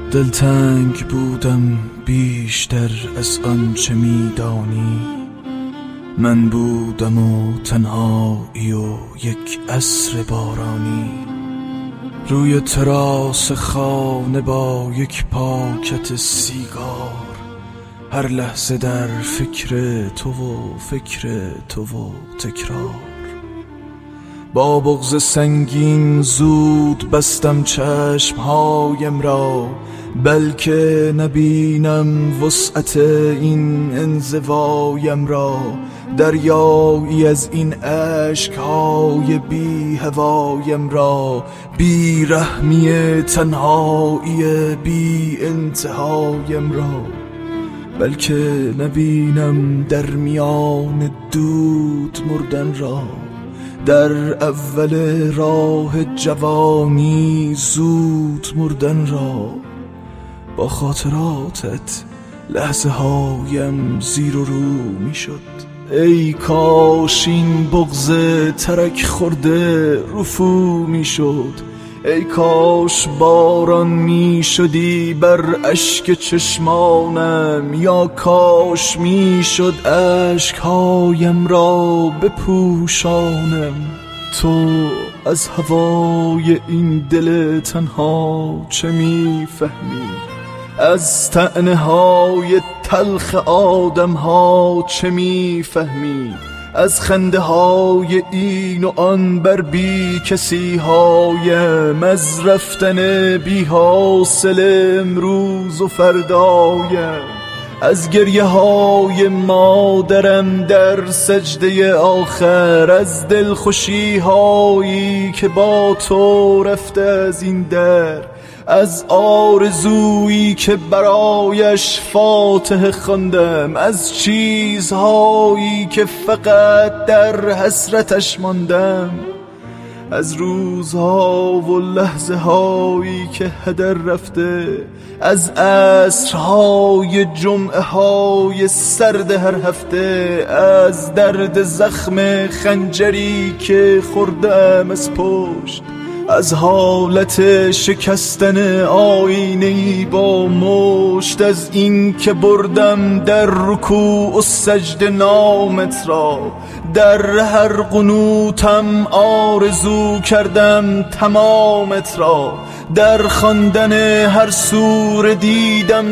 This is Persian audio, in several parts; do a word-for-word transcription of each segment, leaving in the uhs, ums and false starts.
دلتنگ بودم بیشتر از آنچه میدانی. من بودم و تنهایی و یک عصر بارانی، روی تراس خانه با یک پاکت سیگار، هر لحظه در فکر تو و فکر تو و تکرار. با بغض سنگین زود بستم چشمهایم را، بلکه نبینم وسعت این انزوایم را. دریایی از این اشکهای بی هوایم را، بی رحمی تنهایی بی انتهایم را. بلکه نبینم در میان دود مردن را، در اول راه جوانی زود مردن را. با خاطراتت لحظه هایم زیر و رو می شد. ای کاش این بغض ترک خورده رفو می شد. ای کاش باران می شدی بر اشک چشمانم، یا کاش می شد اشکهایم را بپوشانم. تو از هوای این دل تنها چه می فهمی؟ از طعنه های تلخ آدم ها چه می فهمی؟ از خنده های این و آن بر بی کسی هایم، از رفتن بی حاصل امروز و فردایم، از گریه های مادرم در سجده آخر، از دلخوشی هایی که با تو رفته از این در، از آرزویی که برایش فاتحه خواندم، از چیزهایی که فقط در حسرتش ماندم، از روزها و لحظه هایی که هدر رفته، از عصرهای جمعه های سرد هر هفته، از درد زخم خنجری که خوردم از پشت، از حالت شکستن آینه‌ای با مشت، از این که بردم در رکوع و سجده نامت را، در هر قنوتم آرزو کردم تمامت را، در خواندن هر سوره دیدم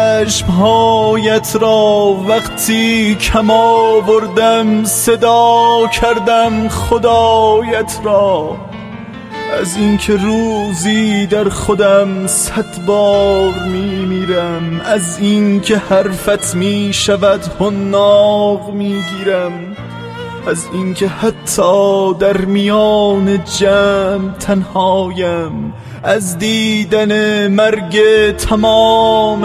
چشمهایت را، وقتی کم آوردم صدا کردم خدایت را. از اینکه روزی در خودم صد بار می میرم، از اینکه حرفت می شود حناق می گیرم، از اینکه حتی در میان جمع تنهایم، از دیدن مرگ تمام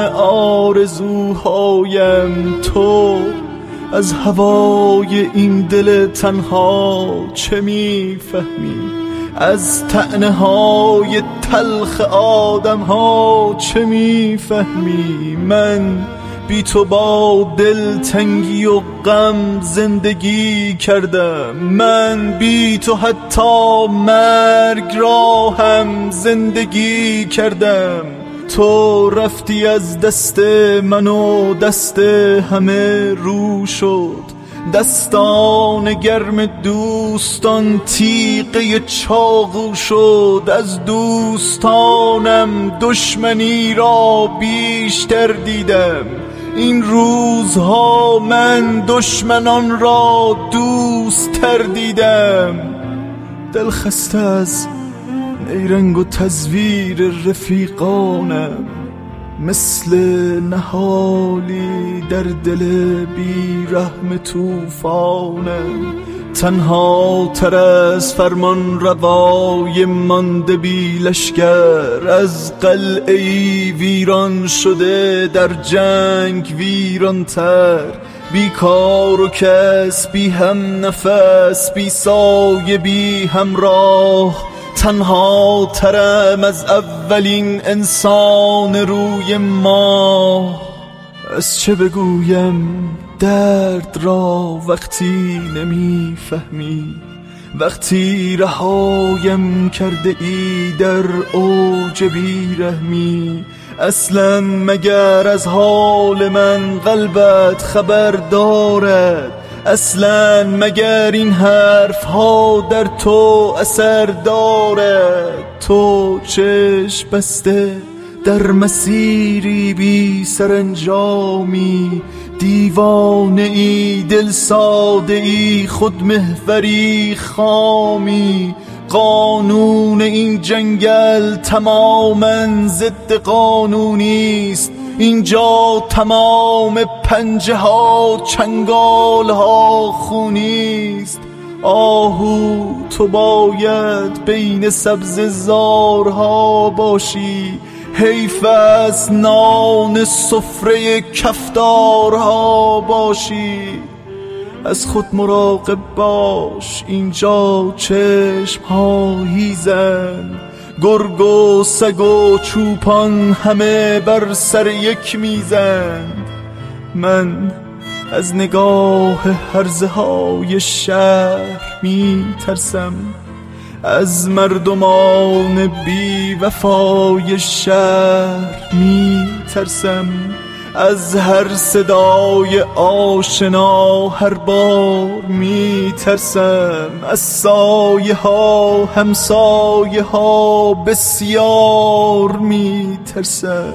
آرزوهایم. تو از هوای این دل تنها چه می فهمی؟ از طعنه های تلخ آدم ها چه می فهمی؟ من بی تو با دلتنگی و غم زندگی کردم، من بی تو حتی مرگ را هم زندگی کردم. تو رفتی از دست من و دست همه رو شد، دستان گرم دوستان تیغه چاقو شد. از دوستانم دشمنی را بیشتر دیدم، این روزها من دشمنان را دوست تر دیدم. دل خسته از نیرنگ و تزویر رفیقانم، مثل نهالی در دل بی رحم توفانم. تنها تر از فرمان روای مانده بی لشکر، از قلعه‌ای ویران شده در جنگ ویران تر. بی کار و کس، بی هم نفس، بی سایه، بی همراه، تنها ترم از اولین انسان روی ماه. از چه بگویم درد را وقتی نمی فهمی؟ وقتی رهایم کرده ای در اوج بیرحمی، اصلا مگر از حال من قلبت خبر دارد؟ اصلا مگر این حرف ها در تو اثر دارد؟ تو چشم بسته در مسیری بی سرانجامی، دیوانه ای دل ساده ای خود محوری خامی. قانون این جنگل تماما ضد قانونی است، اینجا تمام پنجه ها چنگال ها خونی است. آهو تو باید بین سبز زارها باشی، حیف از نان سفره کفتارها باشی. از خود مراقب باش، اینجا چشم ها هیزن، گرگ و سگ و چوپان همه بر سر یک میزند. من از نگاه هرزه های شهر می ترسم، از مردمان بی وفای شهر می ترسم، از هر صدای آشنا هر بار می ترسم، از سایه ها همسایه ها بسیار می ترسم.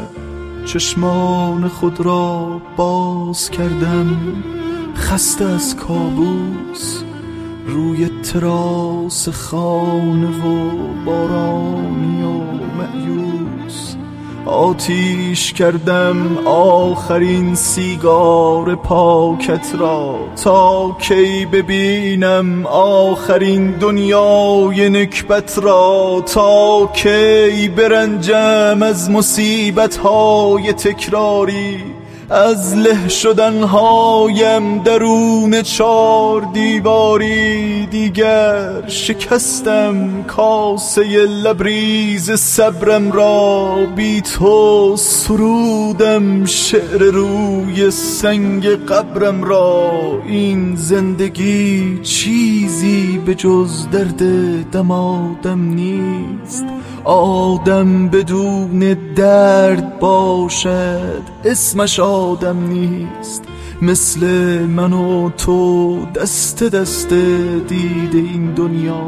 چشمان خود را باز کردم خسته از کابوس، روی تراس خانه و بارانی و مایوس. آتیش کردم آخرین سیگار پاکت را، تا کی ببینم آخرین دنیای نکبت را؟ تا کی برنجم از مصیبت های تکراری، از له شدنهایم درون چار دیواری؟ دیگر شکستم کاسه لبریز صبرم را، بی تو سرودم شعر روی سنگ قبرم را. این زندگی چیزی به جز درد دمادم نیست، آدم بدون درد باشد اسمش آدم نیست. مثل من و تو دست دست دیده این دنیا،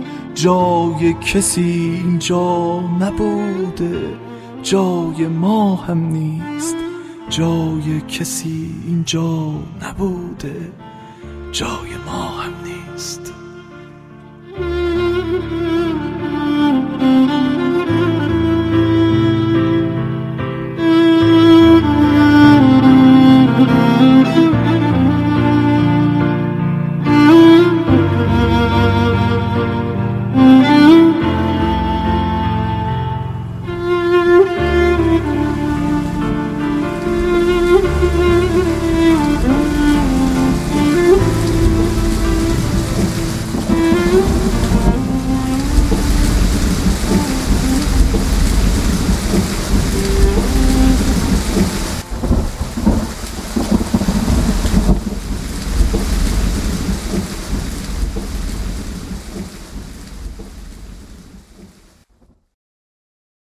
جای کسی اینجا نبوده، جای ما هم نیست. جای کسی اینجا نبوده، جای ما هم نیست.